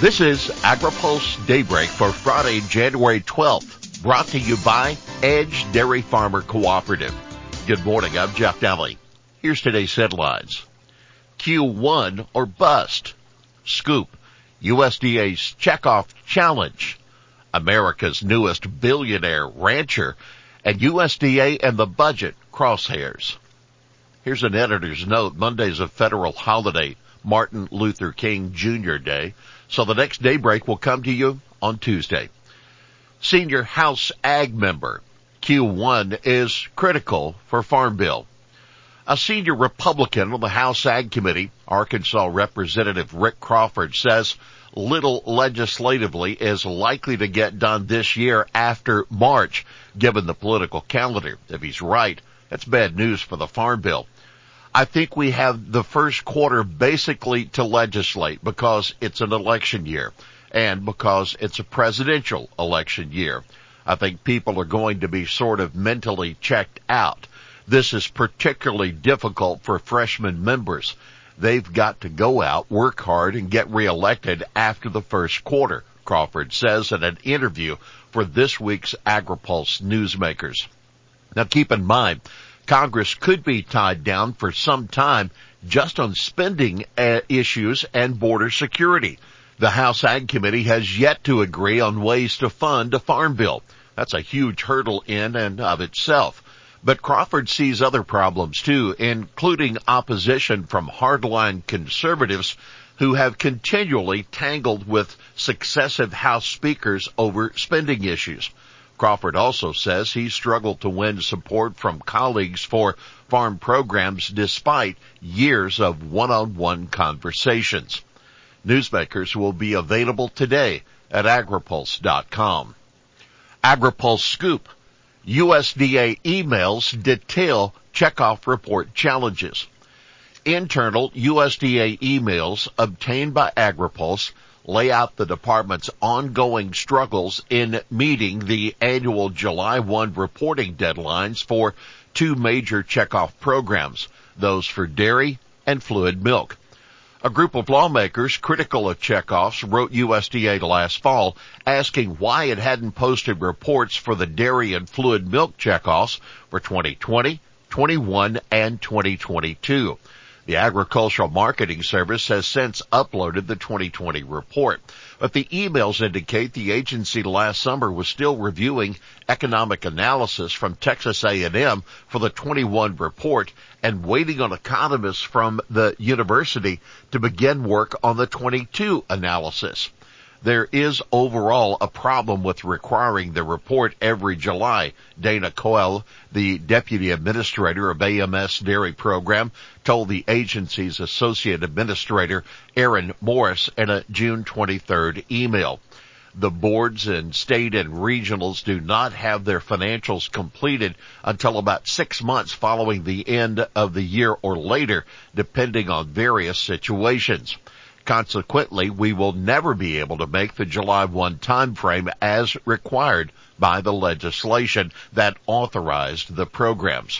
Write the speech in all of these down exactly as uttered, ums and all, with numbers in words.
This is AgriPulse Daybreak for Friday, January twelfth, brought to you by Edge Dairy Farmer Cooperative. Good morning, I'm Jeff Daly. Here's today's headlines. Q one or bust. Scoop. U S D A's checkoff challenge. America's newest billionaire rancher. And U S D A and the budget crosshairs. Here's an editor's note. Monday's a federal holiday, Martin Luther King Junior Day. So the next daybreak will come to you on Tuesday. Senior House Ag member. Q one is critical for Farm Bill. A senior Republican on the House Ag Committee, Arkansas Representative Rick Crawford, says little legislatively is likely to get done this year after March, given the political calendar. If he's right, that's bad news for the Farm Bill. I think we have the first quarter basically to legislate because it's an election year and because it's a presidential election year. I think people are going to be sort of mentally checked out. This is particularly difficult for freshman members. They've got to go out, work hard, and get reelected after the first quarter, Crawford says in an interview for this week's AgriPulse Newsmakers. Now keep in mind, Congress could be tied down for some time just on spending uh, issues and border security. The House Ag Committee has yet to agree on ways to fund a farm bill. That's a huge hurdle in and of itself. But Crawford sees other problems too, including opposition from hardline conservatives who have continually tangled with successive House speakers over spending issues. Crawford also says he struggled to win support from colleagues for farm programs despite years of one-on-one conversations. Newsmakers will be available today at agripulse dot com. AgriPulse Scoop. U S D A emails detail checkoff report challenges. Internal U S D A emails obtained by AgriPulse lay out the department's ongoing struggles in meeting the annual July first reporting deadlines for two major checkoff programs, those for dairy and fluid milk. A group of lawmakers critical of checkoffs wrote U S D A last fall asking why it hadn't posted reports for the dairy and fluid milk checkoffs for twenty twenty, twenty-one, and twenty twenty-two. The Agricultural Marketing Service has since uploaded the twenty twenty report, but the emails indicate the agency last summer was still reviewing economic analysis from Texas A and M for the twenty-one report and waiting on economists from the university to begin work on the twenty-two analysis. There is overall a problem with requiring the report every July. Dana Coyle, the Deputy Administrator of A M S Dairy Program, told the agency's Associate Administrator, Aaron Morris, in a June twenty-third email. The boards and state and regionals do not have their financials completed until about six months following the end of the year or later, depending on various situations. Consequently, we will never be able to make the July first timeframe as required by the legislation that authorized the programs.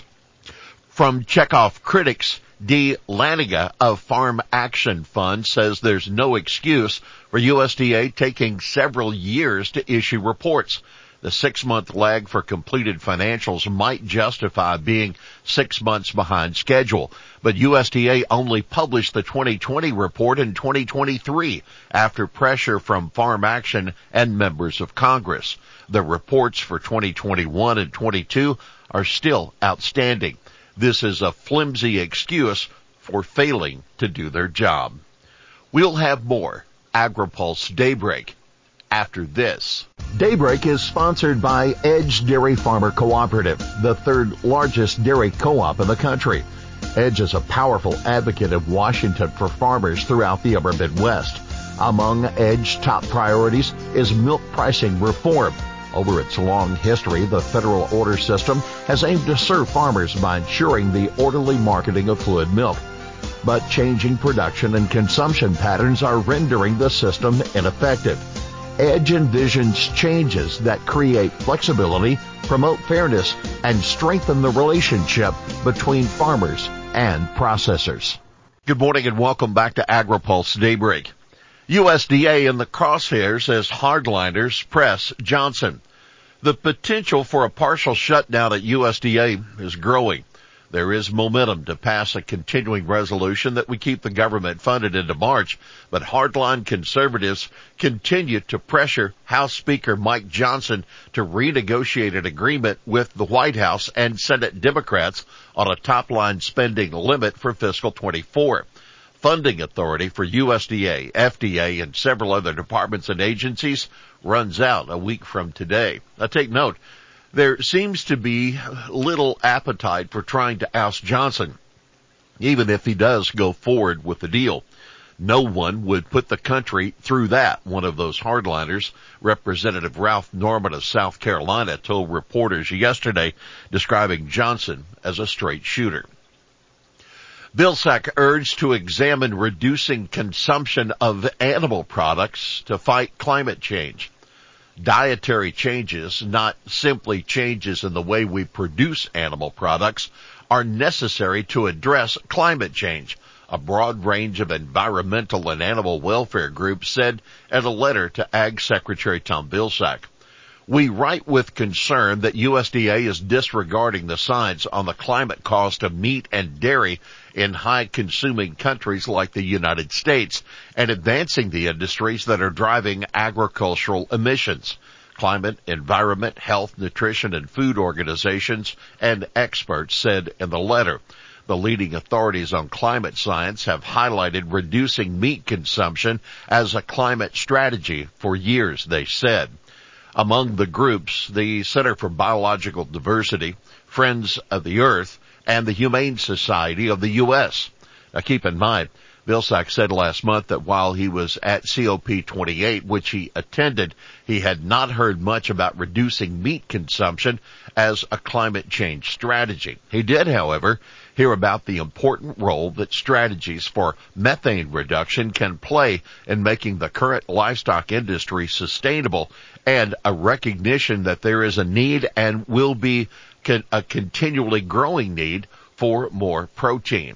From checkoff critics, Dee Laniga of Farm Action Fund says there's no excuse for U S D A taking several years to issue reports. The six-month lag for completed financials might justify being six months behind schedule, but U S D A only published the twenty twenty report in twenty twenty-three after pressure from Farm Action and members of Congress. The reports for twenty twenty-one and twenty-two are still outstanding. This is a flimsy excuse for failing to do their job. We'll have more AgriPulse Daybreak after this. Daybreak is sponsored by Edge Dairy Farmer Cooperative, the third largest dairy co-op in the country. Edge is a powerful advocate of Washington for farmers throughout the upper Midwest. Among Edge's top priorities is milk pricing reform. Over its long history, the federal order system has aimed to serve farmers by ensuring the orderly marketing of fluid milk. But changing production and consumption patterns are rendering the system ineffective. Edge envisions changes that create flexibility, promote fairness, and strengthen the relationship between farmers and processors. Good morning and welcome back to AgriPulse Daybreak. U S D A in the crosshairs as hardliners press Johnson. The potential for a partial shutdown at U S D A is growing. There is momentum to pass a continuing resolution that would keep the government funded into March, but hardline conservatives continue to pressure House Speaker Mike Johnson to renegotiate an agreement with the White House and Senate Democrats on a top-line spending limit for fiscal twenty-four. Funding authority for U S D A, F D A, and several other departments and agencies runs out a week from today. Now take note, there seems to be little appetite for trying to oust Johnson, even if he does go forward with the deal. No one would put the country through that, one of those hardliners, Representative Ralph Norman of South Carolina, told reporters yesterday, describing Johnson as a straight shooter. Vilsack urged to examine reducing consumption of animal products to fight climate change. Dietary changes, not simply changes in the way we produce animal products, are necessary to address climate change, a broad range of environmental and animal welfare groups said in a letter to Ag Secretary Tom Vilsack. We write with concern that U S D A is disregarding the science on the climate cost of meat and dairy in high-consuming countries like the United States and advancing the industries that are driving agricultural emissions. Climate, environment, health, nutrition, and food organizations and experts said in the letter. The leading authorities on climate science have highlighted reducing meat consumption as a climate strategy for years, they said. Among the groups, the Center for Biological Diversity, Friends of the Earth, and the Humane Society of the U S. Now keep in mind, Vilsack said last month that while he was at C O P twenty-eight, which he attended, he had not heard much about reducing meat consumption as a climate change strategy. He did, however, hear about the important role that strategies for methane reduction can play in making the current livestock industry sustainable, and a recognition that there is a need and will be con- a continually growing need for more protein.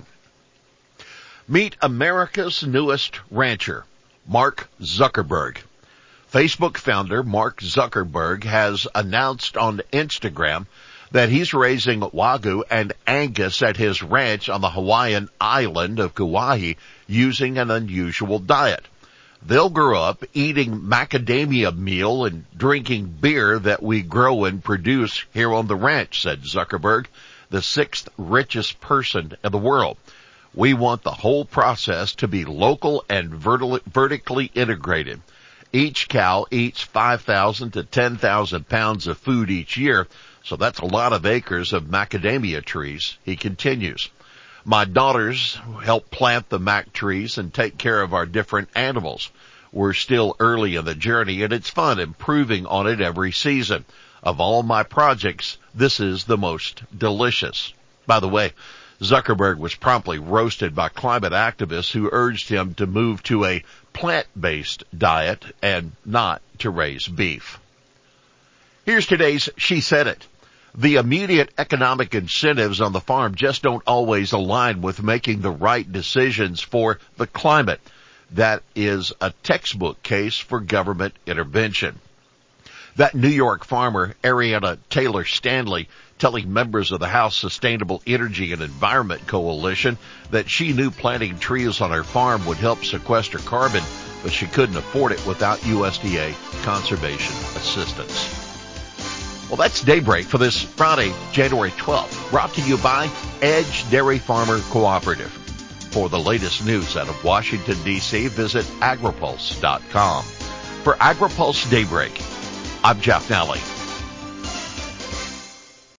Meet America's newest rancher, Mark Zuckerberg. Facebook founder Mark Zuckerberg has announced on Instagram that he's raising Wagyu and Angus at his ranch on the Hawaiian island of Kauai using an unusual diet. They'll grow up eating macadamia meal and drinking beer that we grow and produce here on the ranch, said Zuckerberg, the sixth richest person in the world. We want the whole process to be local and vertically integrated. Each cow eats five thousand to ten thousand pounds of food each year, so that's a lot of acres of macadamia trees, he continues. My daughters help plant the mac trees and take care of our different animals. We're still early in the journey, and it's fun improving on it every season. Of all my projects, this is the most delicious. By the way, Zuckerberg was promptly roasted by climate activists who urged him to move to a plant-based diet and not to raise beef. Here's today's She Said It. The immediate economic incentives on the farm just don't always align with making the right decisions for the climate. That is a textbook case for government intervention. That New York farmer, Ariana Taylor Stanley, telling members of the House Sustainable Energy and Environment Coalition that she knew planting trees on her farm would help sequester carbon, but she couldn't afford it without U S D A conservation assistance. Well, that's Daybreak for this Friday, January twelfth, brought to you by Edge Dairy Farmer Cooperative. For the latest news out of Washington, D C, visit agripulse dot com. For AgriPulse Daybreak, I'm Jeff Nally.